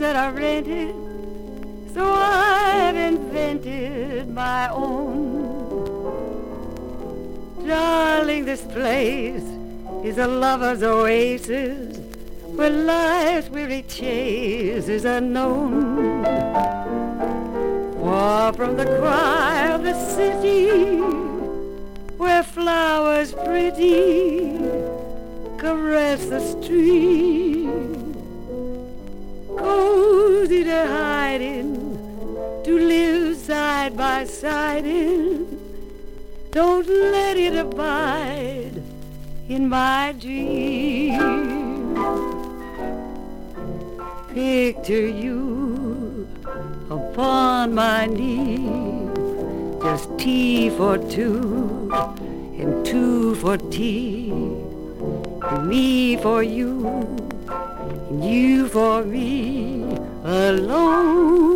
that are rented, so I've invented my own. Darling, this place is a lover's oasis where life's weary chase is unknown. Far from the cry of the city, where flowers pretty caress the street. Cozy to hide in, to live side by side in. Don't let it abide in my dream. Picture you upon my knee, just tea for two and two for tea, and me for you and you for me alone.